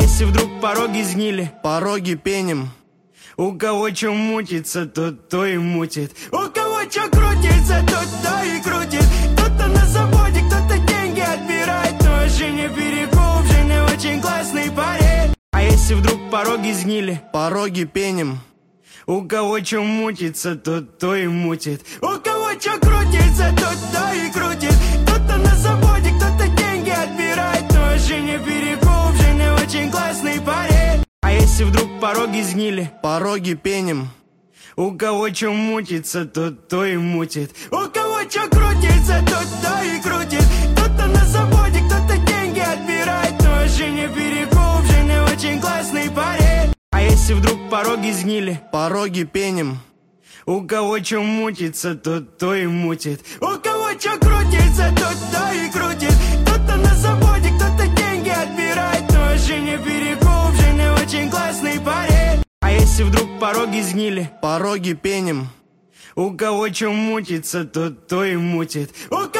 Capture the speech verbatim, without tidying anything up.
если вдруг пороги сгнили? Пороги пеним. У кого чё мутится, тот то и мутит. У кого чё крутится, тот то и крутит. Кто-то на заводе, кто-то деньги отбирает. Но Женя Перекуп, Женя очень классный парень. А если вдруг пороги сгнили? Пороги пеним. У кого чё мутится, тот то и мутит. У кого чё крутится, тот то и крутит. Кто-то на заводе, кто-то деньги отбирает. Но Женя Перекуп, Женя очень классный парень. А если вдруг пороги сгнили? Пороги пеним. У кого чё мутится, тот то и мутит. У кого чё крутится, тот то и крутит. Кто-то на заводе, кто-то деньги отбирает. Но Женя Перекуп, Женя очень классный парень. А если вдруг пороги сгнили? Пороги пеним. У кого чё мутится, тот то и мутит. У кого чё крутится, тот то и крутит. Кто-то на заводе, кто-то деньги отбирает. Но Женя Перекуп, Женя очень классный парень. А если вдруг пороги сгнили? Пороги пеним. У кого чё мутится, тот то и мутит. У кого